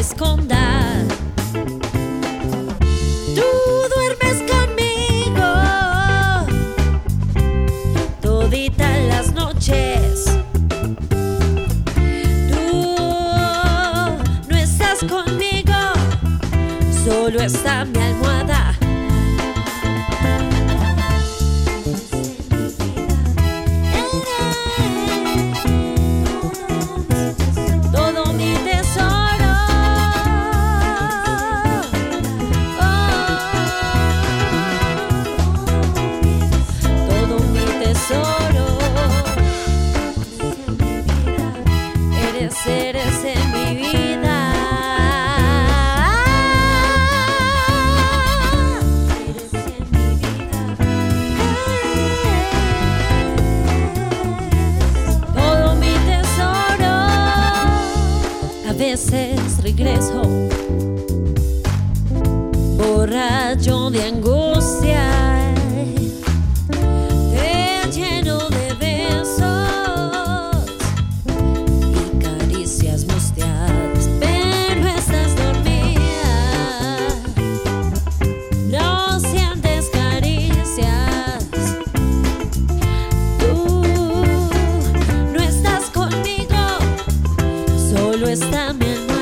esconda. Tú duermes conmigo toditas las noches. Tú no estás conmigo, solo está mi almohada. Eres en mi vida. Eres en mi vida. Todo mi tesoro. A veces regreso borracho de angustia. Está mi